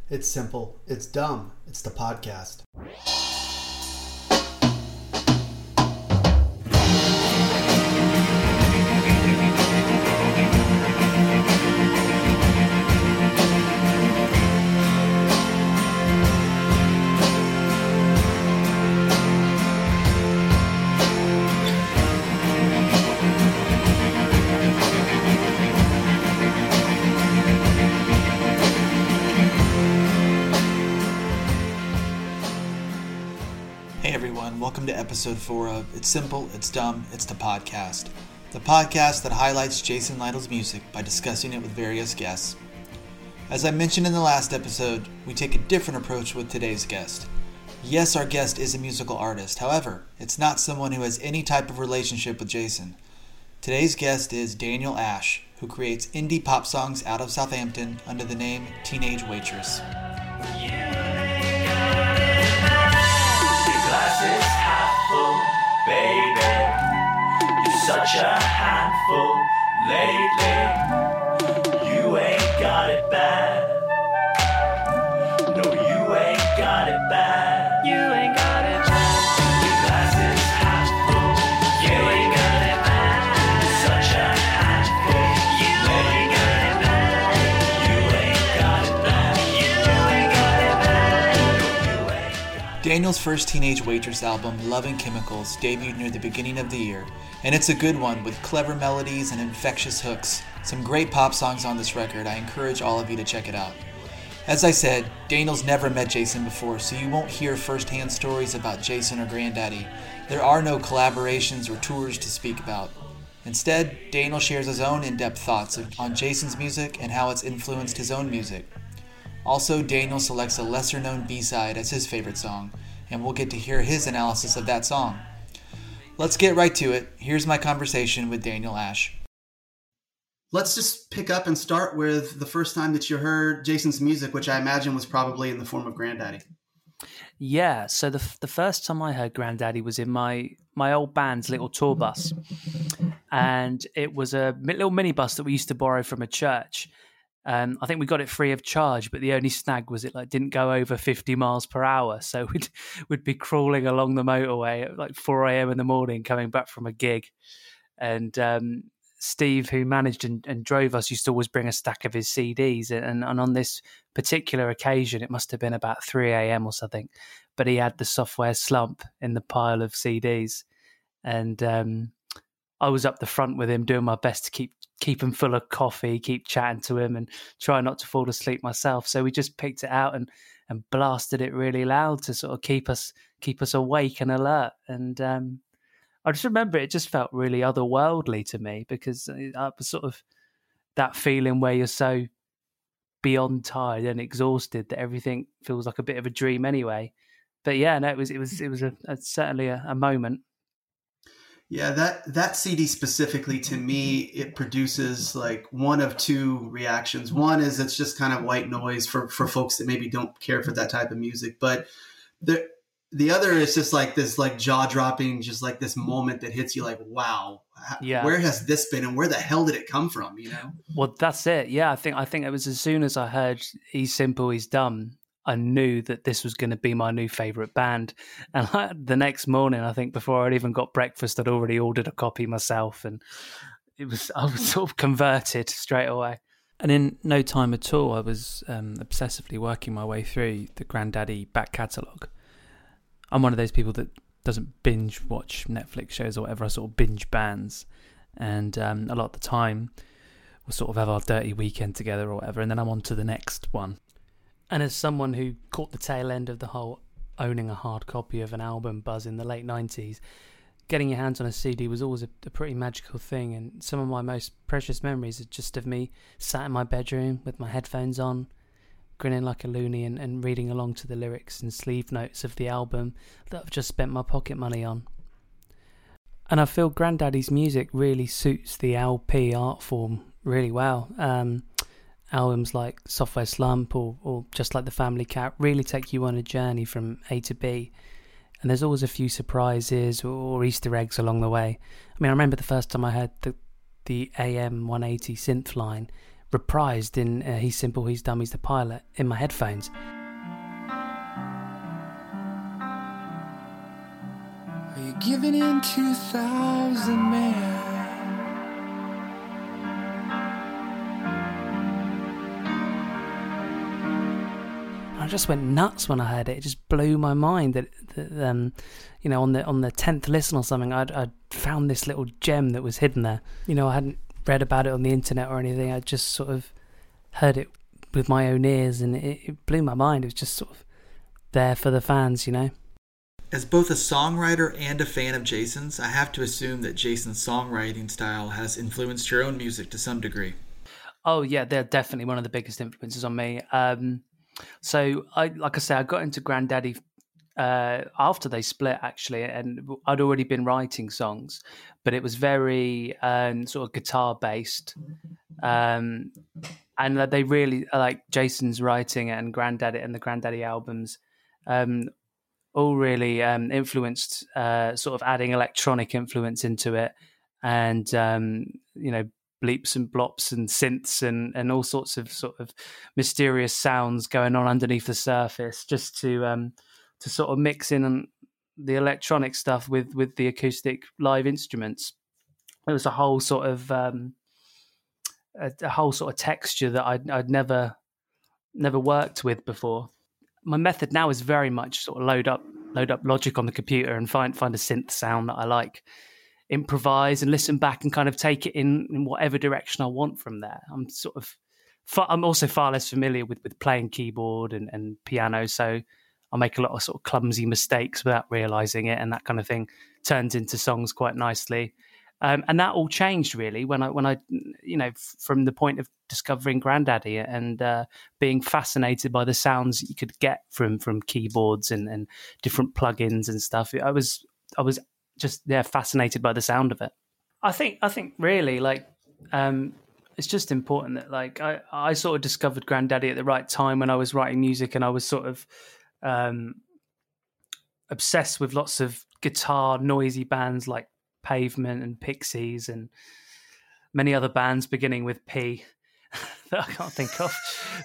It's simple. It's dumb. It's the podcast. Welcome to episode 4 of It's Simple, It's Dumb, It's the Podcast. The podcast that highlights Jason Lytle's music by discussing it with various guests. As I mentioned in the last episode, we take a different approach with today's guest. Yes, our guest is a musical artist. However, it's not someone who has any type of relationship with Jason. Today's guest is Daniel Ash, who creates indie pop songs out of Southampton under the name Teenage Waitress. Baby, you're such a handful lately. You ain't got it bad. No, you ain't got it bad. You ain't got it bad. Your glass is half full. You ain't got it bad. You're such a handful. You ain't got it bad. You ain't got it bad. You ain't got it bad. No, you ain't got it. Daniel's first Teenage Waitress album, Loving Chemicals, debuted near the beginning of the year, and it's a good one with clever melodies and infectious hooks. Some great pop songs on this record. I encourage all of you to check it out. As I said, Daniel's never met Jason before, so you won't hear first-hand stories about Jason or Granddaddy. There are no collaborations or tours to speak about. Instead, Daniel shares his own in-depth thoughts on Jason's music and how it's influenced his own music. Also, Daniel selects a lesser-known B-side as his favorite song, and we'll get to hear his analysis of that song. Let's get right to it. Here's my conversation with Daniel Ash. Let's just pick up and start with the first time that you heard Jason's music, which I imagine was probably in the form of Granddaddy. Yeah, so the first time I heard Granddaddy was in my old band's little tour bus. And it was a little minibus that we used to borrow from a church. I think we got it free of charge, but the only snag was it didn't go over 50 miles per hour. So we'd be crawling along the motorway at 4 a.m. in the morning coming back from a gig. And Steve, who managed and drove us, used to always bring a stack of his CDs. And on this particular occasion, it must have been about 3 a.m. or something, but he had the Software Slump in the pile of CDs. And I was up the front with him doing my best to keep him full of coffee, keep chatting to him and try not to fall asleep myself. So we just picked it out and blasted it really loud to sort of keep us awake and alert. And I just remember it just felt really otherworldly to me because it was sort of that feeling where you're so beyond tired and exhausted that everything feels like a bit of a dream anyway. But yeah, no, it was certainly a moment. Yeah, that CD specifically, to me, it produces one of two reactions. One is it's just kind of white noise for folks that maybe don't care for that type of music. But the other is just this jaw-dropping, just this moment that hits you wow, yeah. Where has this been and where the hell did it come from, you know? Well, that's it. Yeah, I think it was as soon as I heard He's Simple, He's Dumb, I knew that this was going to be my new favourite band. And the next morning, I think before I'd even got breakfast, I'd already ordered a copy myself. And I was sort of converted straight away. And in no time at all, I was obsessively working my way through the Granddaddy back catalogue. I'm one of those people that doesn't binge watch Netflix shows or whatever. I sort of binge bands. And a lot of the time, we'll sort of have our dirty weekend together or whatever. And then I'm on to the next one. And as someone who caught the tail end of the whole owning a hard copy of an album buzz in the late 90s, getting your hands on a CD was always a pretty magical thing. And some of my most precious memories are just of me sat in my bedroom with my headphones on, grinning like a loony and reading along to the lyrics and sleeve notes of the album that I've just spent my pocket money on. And I feel Granddaddy's music really suits the LP art form really well. Albums like Software Slump or Just Like the Family Cat really take you on a journey from A to B. And there's always a few surprises or Easter eggs along the way. I mean, I remember the first time I heard the AM 180 synth line reprised in He's Simple, He's Dumb, He's the Pilot in my headphones. Are you giving in 2,000 man? I just went nuts when I heard it. It just blew my mind that you know, on the 10th listen or something, I'd found this little gem that was hidden there. You know, I hadn't read about it on the internet or anything. I just sort of heard it with my own ears, and it blew my mind. It was just sort of there for the fans, you know. As both a songwriter and a fan of Jason's, I have to assume that Jason's songwriting style has influenced your own music to some degree. Oh yeah, they're definitely one of the biggest influences on me. So I got into Grandaddy after they split, actually, and I'd already been writing songs, but it was very sort of guitar based, and they really like Jason's writing and Grandaddy and the Grandaddy albums. All really influenced, sort of adding electronic influence into it, and you know, bleeps and blops and synths and all sorts of sort of mysterious sounds going on underneath the surface, just to sort of mix in the electronic stuff with the acoustic live instruments. It was a whole sort of texture that I'd never worked with before. My method now is very much sort of load up Logic on the computer and find a synth sound that I like, improvise and listen back and kind of take it in whatever direction I want from there. I'm also far less familiar with playing keyboard and piano, so I make a lot of sort of clumsy mistakes without realizing it, and that kind of thing turns into songs quite nicely. And that all changed really when I you know, from the point of discovering Grandaddy and being fascinated by the sounds you could get from keyboards and different plugins and stuff. I was just fascinated by the sound of it. I think really, like, it's just important that, like, I sort of discovered Grandaddy at the right time when I was writing music, and I was sort of obsessed with lots of guitar noisy bands like Pavement and Pixies and many other bands beginning with P that I can't think of.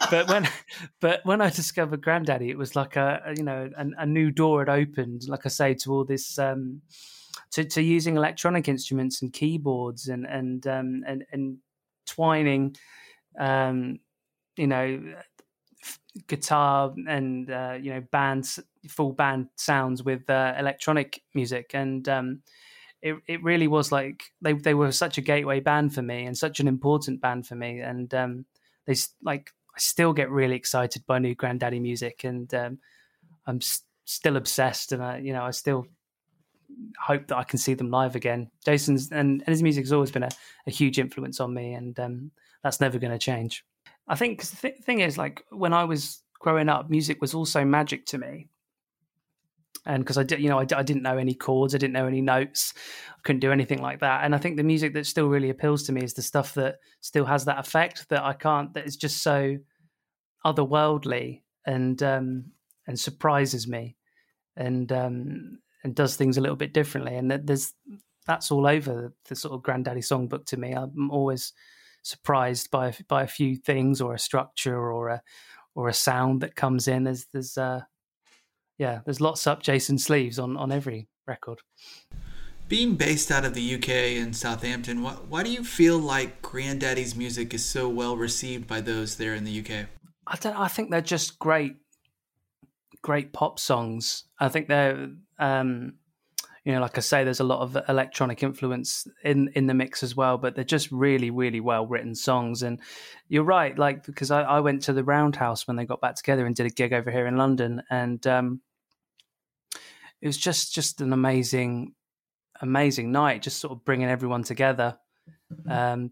But when I discovered Grandaddy, it was like a new door had opened, like I say, to all this to using electronic instruments and keyboards and twining you know, guitar and you know, full band sounds with electronic music, and it really was like they were such a gateway band for me and such an important band for me, and I still get really excited by new Grandaddy music, and I'm still obsessed, and I still hope that I can see them live again. Jason's and his music has always been a huge influence on me, and that's never going to change. I think the thing is, like, when I was growing up, music was also magic to me. And because I didn't know any chords, I didn't know any notes, I couldn't do anything like that. And I think the music that still really appeals to me is the stuff that still has that effect that is just so otherworldly and surprises me, and does things a little bit differently. And that's all over the sort of Grandaddy songbook to me. I'm always surprised by a few things, or a structure, or a sound that comes in. There's lots up Jason's sleeves on every record. Being based out of the UK in Southampton, why do you feel like Grandaddy's music is so well received by those there in the UK? I think they're just great pop songs. I think they're, like I say, there's a lot of electronic influence in the mix as well, but they're just really, really well written songs. And you're right, like, because I went to the Roundhouse when they got back together and did a gig over here in London, and it was just an amazing night, just sort of bringing everyone together. I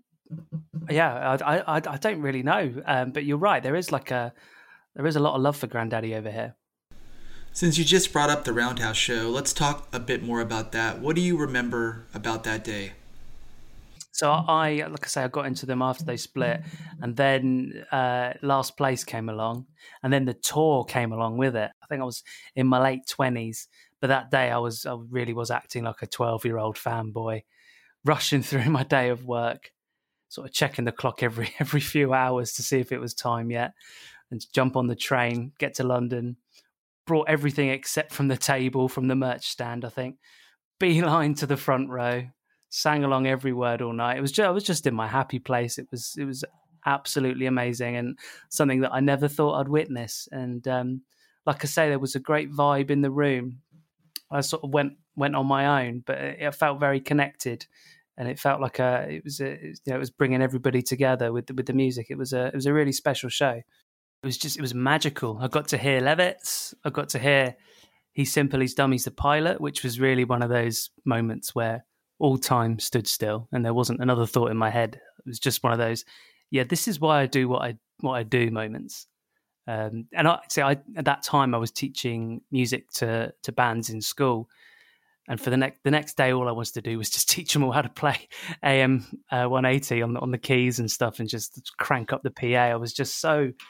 don't really know, but you're right. There is a lot of love for Grandaddy over here. Since you just brought up the Roundhouse show, let's talk a bit more about that. What do you remember about that day? So like I say, I got into them after they split, and then Last Place came along, and then the tour came along with it. I think I was in my late 20s, but that day I really was acting like a 12-year-old fanboy, rushing through my day of work, sort of checking the clock every few hours to see if it was time yet, and jump on the train, get to London, brought everything except from the table from the merch stand, I think, beeline to the front row, sang along every word all night. I was just in my happy place. It was absolutely amazing, and something that I never thought I'd witness. And like I say, there was a great vibe in the room. I sort of went on my own, but it felt very connected, and it felt like it was bringing everybody together with the music. It was a really special show. It was magical. I got to hear Levitts. I got to hear He's Simple, He's Dumb, He's the Pilot, which was really one of those moments where all time stood still and there wasn't another thought in my head. It was just one of those, yeah, this is why I do what I do moments. And at that time I was teaching music to bands in school, and for the next day, all I wanted to do was just teach them all how to play AM 180 on the keys and stuff, and just crank up the PA. I was just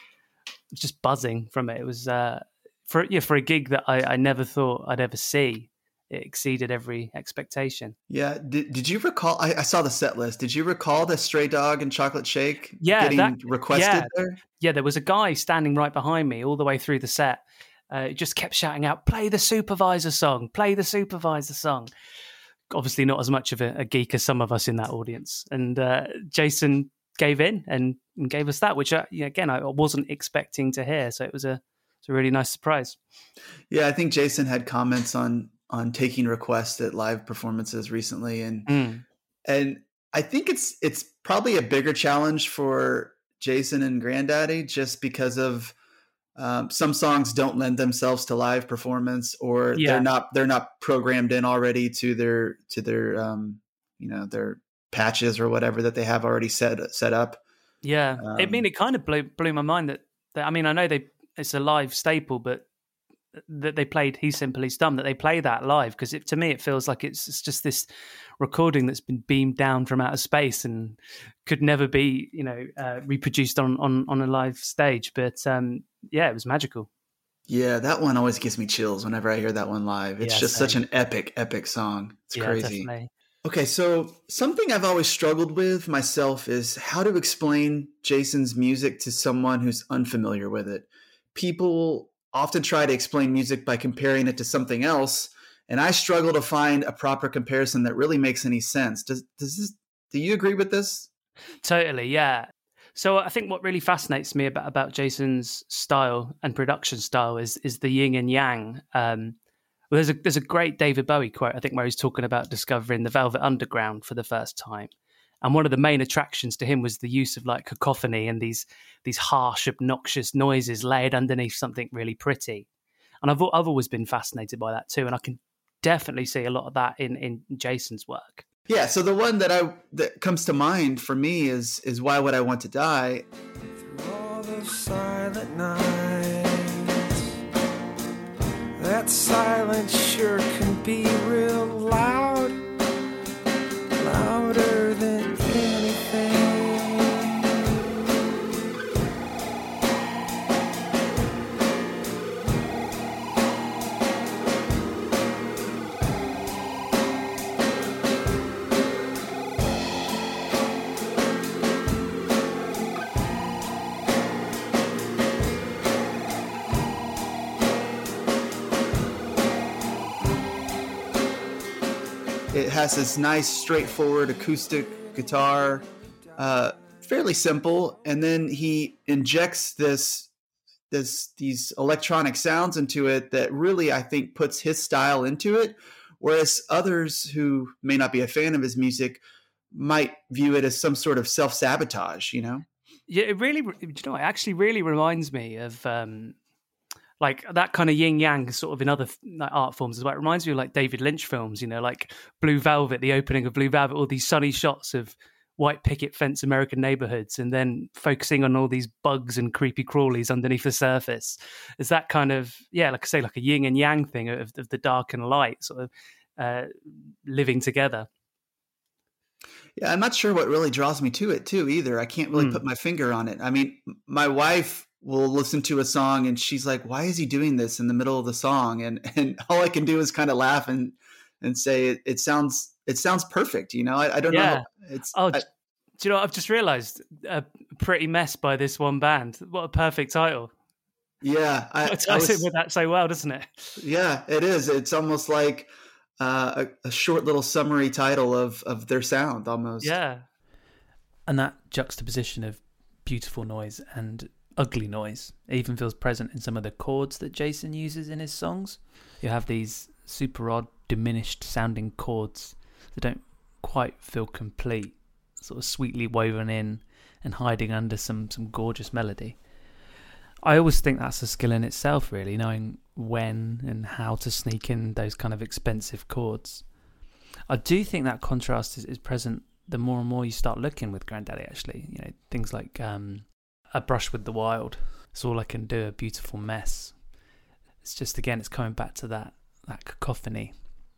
buzzing from it. It was for a gig that I never thought I'd ever see. It exceeded every expectation. Yeah. Did you recall? I saw the set list. Did you recall the Stray Dog and Chocolate Shake getting requested there? Yeah, there was a guy standing right behind me all the way through the set. He just kept shouting out, "Play the Supervisor song! Play the Supervisor song!" Obviously, not as much of a geek as some of us in that audience. And Jason gave in and gave us that, which again I wasn't expecting to hear. So it was a really nice surprise. Yeah, I think Jason had comments on taking requests at live performances recently, and I think it's probably a bigger challenge for Jason and Grandaddy just because of some songs don't lend themselves to live performance, or they're not programmed in already to their their patches or whatever that they have already set up. Yeah, it kind of blew my mind that I mean, I know it's a live staple, but that they played He's Simple, He's Dumb, that they play that live, because to me it feels like it's just this recording that's been beamed down from outer space and could never be reproduced on a live stage. But it was magical. Yeah, that one always gives me chills whenever I hear that one live. It's just such an epic song. It's crazy. Definitely. Okay, so something I've always struggled with myself is how to explain Jason's music to someone who's unfamiliar with it. People often try to explain music by comparing it to something else, and I struggle to find a proper comparison that really makes any sense. Do you agree with this? Totally, yeah. So I think what really fascinates me about Jason's style and production style is the yin and yang. There's a great David Bowie quote, I think, where he's talking about discovering the Velvet Underground for the first time. And one of the main attractions to him was the use of like cacophony and these harsh, obnoxious noises layered underneath something really pretty. And I've always been fascinated by that too. And I can definitely see a lot of that in Jason's work. Yeah. So the one that comes to mind for me is Why Would I Want to Die? Through all the silent nights, that silence sure can be real loud, louder than anything. It has this nice, straightforward acoustic guitar, fairly simple, and then he injects these electronic sounds into it that really, I think, puts his style into it, whereas others who may not be a fan of his music might view it as some sort of self-sabotage, you know? Yeah, it actually really reminds me of like that kind of yin yang sort of in other art forms as well. It reminds me of like David Lynch films, like Blue Velvet, the opening of Blue Velvet, all these sunny shots of white picket fence American neighborhoods, and then focusing on all these bugs and creepy crawlies underneath the surface. Is that kind of, like I say, like a yin and yang thing of the dark and light sort of living together. Yeah, I'm not sure what really draws me to it too either. I can't really put my finger on it. I mean, my wife will listen to a song and she's like, why is he doing this in the middle of the song? And all I can do is kind of laugh and say it sounds perfect. I don't know. Do you know what I've just realised? A Pretty Mess by this one band. What a perfect title. Yeah, It ties in with that so well, doesn't it? yeah, it is. It's almost like a short little summary title of their sound, almost. Yeah. And that juxtaposition of beautiful noise and ugly noise even feels present in some of the chords that Jason uses in his songs. You have these super odd, diminished sounding chords that don't quite feel complete, sort of sweetly woven in and hiding under some gorgeous melody. I always think that's a skill in itself, really, knowing when and how to sneak in those kind of expensive chords. I do think that contrast is present the more and more you start looking with Grandaddy, actually. You know, things like A Brush with the Wild, It's All I Can Do, A Beautiful Mess. It's just, again, it's coming back to that cacophony.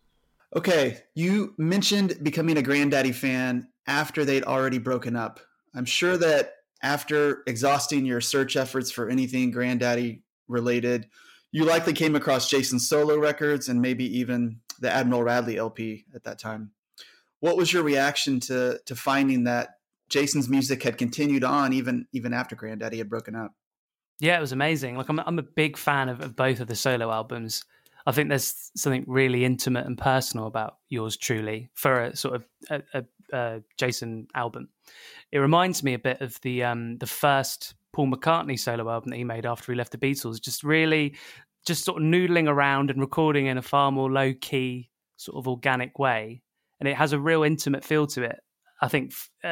Okay, you mentioned becoming a Grandaddy fan after they'd already broken up. I'm sure that after exhausting your search efforts for anything Grandaddy related, you likely came across Jason's solo records and maybe even the Admiral Radley LP at that time. What was your reaction to finding that Jason's music had continued on even after Grandaddy had broken up? Yeah, it was amazing. Like I'm a big fan of both of the solo albums. I think there's something really intimate and personal about Yours Truly for a sort of a Jason album. It reminds me a bit of the first Paul McCartney solo album that he made after he left the Beatles. Just sort of noodling around and recording in a far more low key, sort of organic way, and it has a real intimate feel to it. I think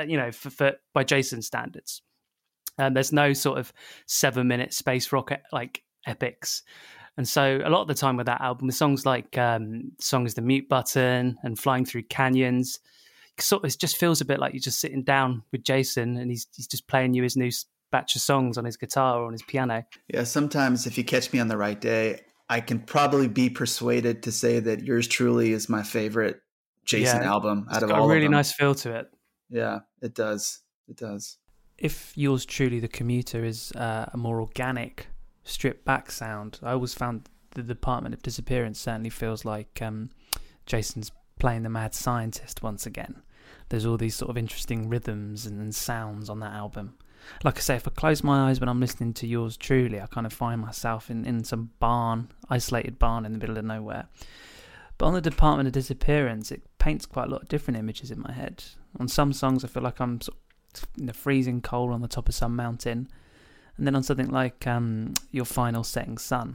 for by Jason's standards, there's no sort of 7-minute space rock like epics. And so a lot of the time with that album, with songs like songs The Mute Button and Flying Through Canyons, it just feels a bit like you're just sitting down with Jason and he's just playing you his new batch of songs on his guitar or on his piano. Yeah, sometimes if you catch me on the right day, I can probably be persuaded to say that Yours Truly is my favorite Jason album out of all of them. It's got a really nice feel to it. Yeah, it does. It does. If Yours Truly, The Commuter, is a more organic, stripped back sound, I always found the Department of Disappearance certainly feels like Jason's playing the mad scientist once again. There's all these sort of interesting rhythms and sounds on that album. Like I say, if I close my eyes when I'm listening to Yours Truly, I kind of find myself in some isolated barn in the middle of nowhere. But on the Department of Disappearance, it paints quite a lot of different images in my head. On some songs, I feel like I'm sort of in the freezing cold on the top of some mountain. And then on something like Your Final Setting Sun,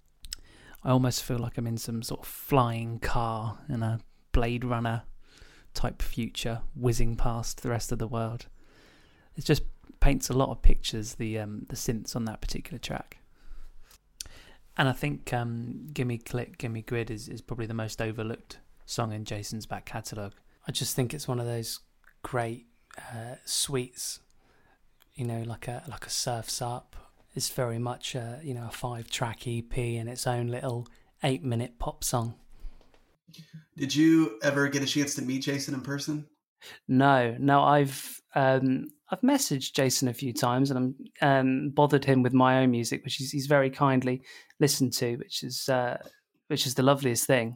I almost feel like I'm in some sort of flying car in a Blade Runner type future, whizzing past the rest of the world. It just paints a lot of pictures, the synths on that particular track. And I think Gimme Click, Gimme Grid is probably the most overlooked song in Jason's back catalogue. I just think it's one of those great sweets, like a Surf's Up. It's very much a 5-track EP and its own little 8-minute pop song. Did you ever get a chance to meet Jason in person? No, I've messaged Jason a few times and I'm bothered him with my own music, which he's very kindly listened to, which is the loveliest thing.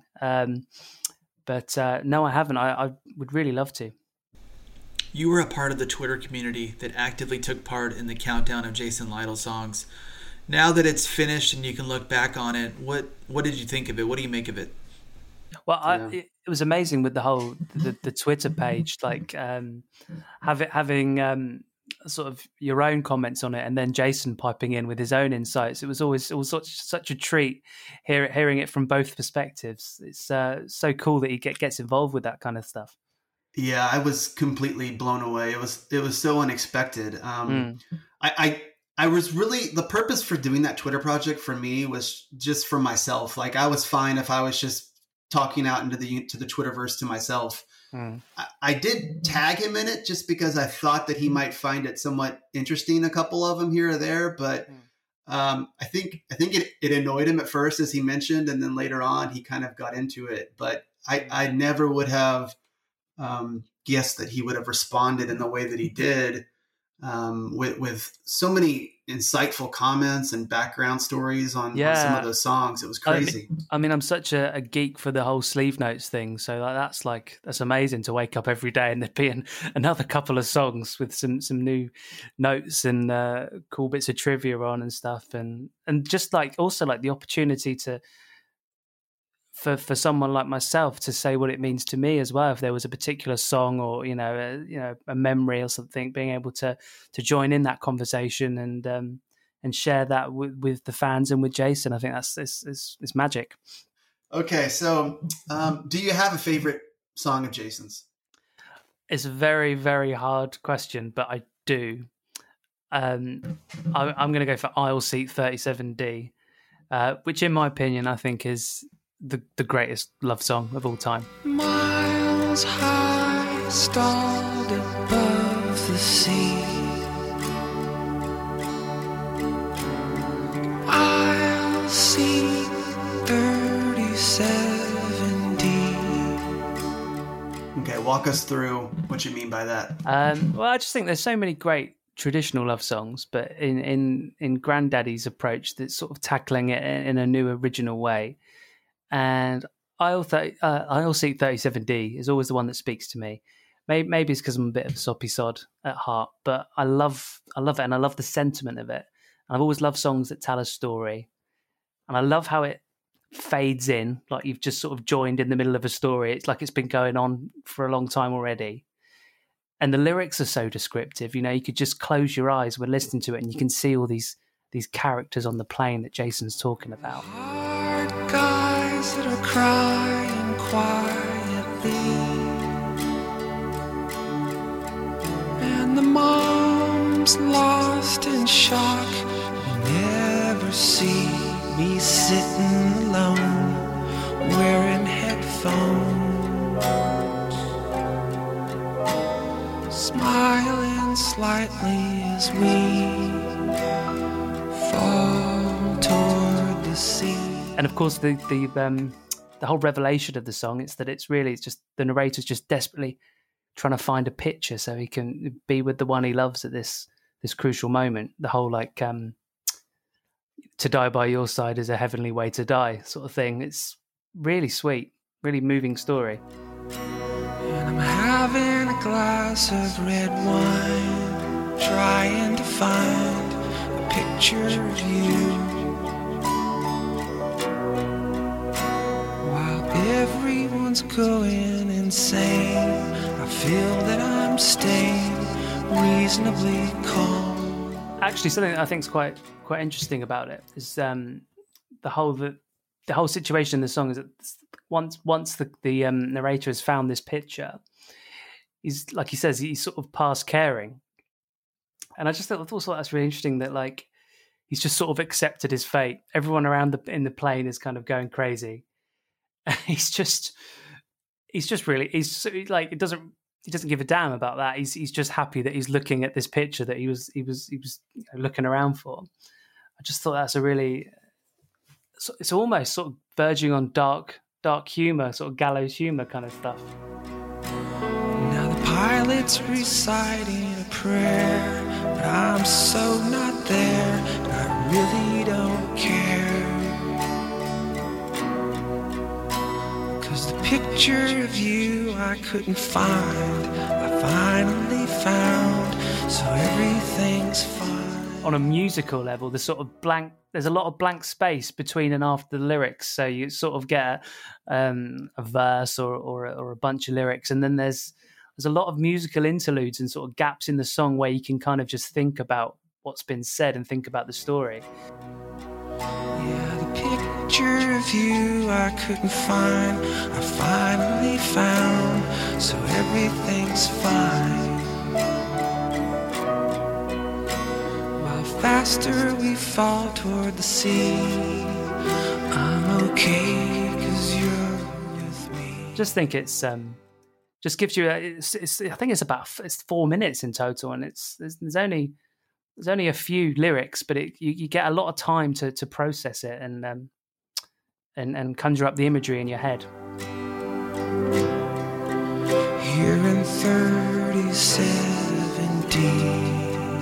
But no, I haven't. I would really love to. You were a part of the Twitter community that actively took part in the countdown of Jason Lytle songs. Now that it's finished and you can look back on it, what did you think of it? What do you make of it? Well, it was amazing with the whole the Twitter page, like having sort of your own comments on it, and then Jason piping in with his own insights. It was such a treat hearing it from both perspectives. It's so cool that he gets involved with that kind of stuff. Yeah, I was completely blown away. It was so unexpected. I was really, the purpose for doing that Twitter project for me was just for myself. Like I was fine if I was just talking out into the Twitterverse to myself. I did tag him in it just because I thought that he might find it somewhat interesting, a couple of them here or there. But I think it annoyed him at first, as he mentioned, and then later on he kind of got into it. But I never would have guessed that he would have responded in the way that he did. with so many insightful comments and background stories on some of those songs. It was crazy. I mean, I'm such a geek for the whole sleeve notes thing, so that's amazing to wake up every day and there be another couple of songs with some new notes and cool bits of trivia on and stuff, and just like also like the opportunity to. For someone like myself to say what it means to me as well, if there was a particular song or a memory or something, being able to join in that conversation and share that with the fans and with Jason, I think it's magic. Okay, so do you have a favorite song of Jason's? It's a very, very hard question, but I do. I'm going to go for Aisle Seat 37D, which in my opinion I think is the greatest love song of all time. Miles high, stalled above the sea. I'll see 37D. Okay, walk us through what you mean by that. Well, I just think there's so many great traditional love songs, but in Granddaddy's approach, that's sort of tackling it in a new, original way. And Aisle Seat 37D is always the one that speaks to me. Maybe it's because I'm a bit of a soppy sod at heart, but I love it, and I love the sentiment of it. And I've always loved songs that tell a story, and I love how it fades in, like you've just sort of joined in the middle of a story. It's like it's been going on for a long time already. And the lyrics are so descriptive. You could just close your eyes when listening to it, and you can see all these characters on the plane that Jason's talking about. Hard guys that are crying quietly, and the mom's lost in shock. You never see me sitting alone, wearing headphones, smiling slightly as we fall toward the sea. And of course, the whole revelation of the song is that it's just the narrator's just desperately trying to find a picture so he can be with the one he loves at this crucial moment. The whole to die by your side is a heavenly way to die sort of thing. It's really sweet, really moving story. And I'm having a glass of red wine, trying to find a picture of you. Everyone's going insane. I feel that I'm staying reasonably calm. Actually, something that I think is quite interesting about it is the whole situation in the song is that once the narrator has found this picture, he's, like he says, he's sort of past caring. And I just thought that's really interesting that he's just sort of accepted his fate. Everyone around in the plane is kind of going crazy. He doesn't give a damn about that. He's just happy that he's looking at this picture that he was looking around for. I just thought that's it's almost sort of verging on dark humor, sort of gallows humor kind of stuff. Now the pilot's reciting a prayer, but I'm so not there, and I really don't care. The picture of you I couldn't find, I finally found, so everything's fine. On a musical level, there's a lot of blank space between and after the lyrics, so you sort of get a verse or a bunch of lyrics, and then there's a lot of musical interludes and sort of gaps in the song where you can kind of just think about what's been said and think about the story. Yeah, the picture of you I couldn't find, I finally found, so everything's fine. While faster we fall toward the sea, I'm okay 'cause you're with me. Just think it's just gives you I think it's 4 minutes in total, and there's only a few lyrics, but you get a lot of time to process it and conjure up the imagery in your head. Here in 37D,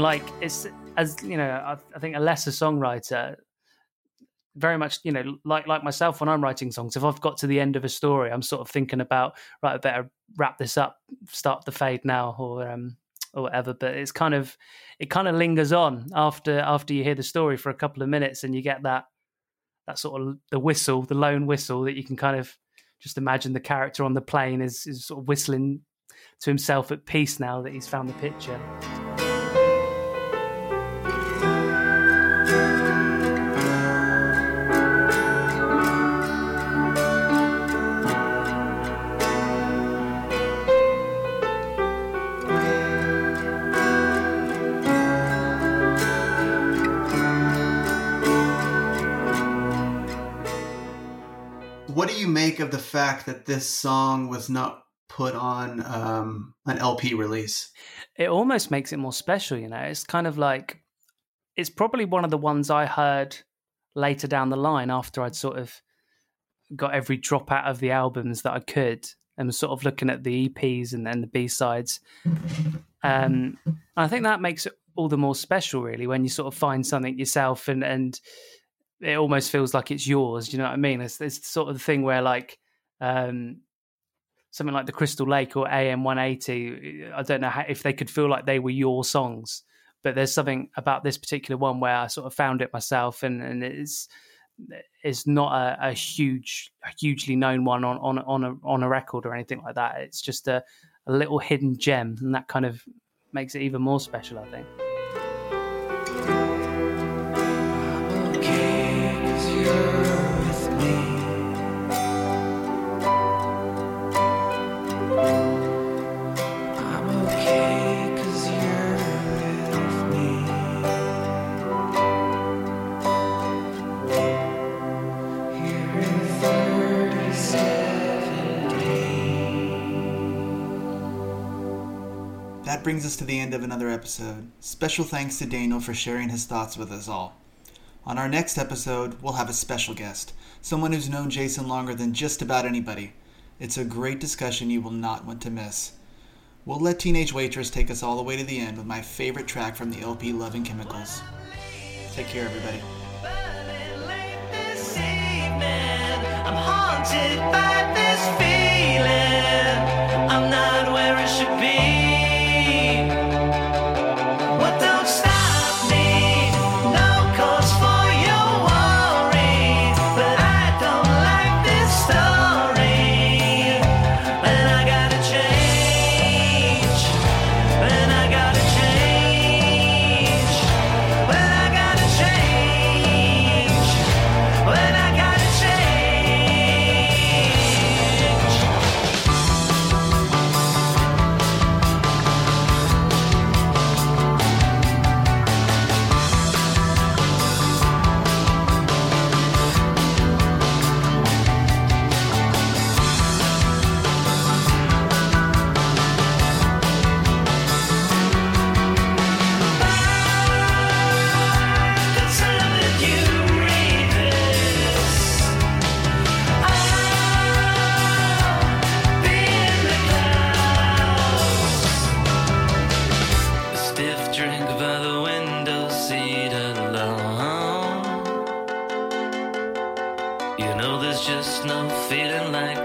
And like, it's, as you know, I think a lesser songwriter, very much, you know, like myself, when I'm writing songs, if I've got to the end of a story, I'm sort of thinking about, right, I better wrap this up, start the fade now, or whatever. But it kind of lingers on after you hear the story for a couple of minutes, and you get that sort of the lone whistle that you can kind of just imagine the character on the plane is sort of whistling to himself at peace now that he's found the picture. What do you make of the fact that this song was not put on an LP release? It almost makes it more special, you know. It's kind of like, it's probably one of the ones I heard later down the line after I'd sort of got every drop out of the albums that I could and was sort of looking at the EPs and then the B-sides. I think that makes it all the more special, really, when you sort of find something yourself and it almost feels like it's yours. Do you know what I mean? It's sort of the thing where, like, something like the Crystal Lake or AM 180, I don't know if they could feel like they were your songs, but there's something about this particular one where I sort of found it myself, and it's not a hugely known one on a record or anything like that. It's just a little hidden gem, and that kind of makes it even more special, I think. That brings us to the end of another episode. Special thanks to Daniel for sharing his thoughts with us all. On our next episode, we'll have a special guest, someone who's known Jason longer than just about anybody. It's a great discussion you will not want to miss. We'll let Teenage Waitress take us all the way to the end with my favorite track from the LP, Loving Chemicals. Take care, everybody. I'm haunted by this feeling. I'm not where I should be. What don't stop me? No cause for your worry, but I don't like this story. And I gotta change. And I gotta change. When I gotta change. When I gotta change. Stiff drink by the window seat alone. You know there's just no feeling like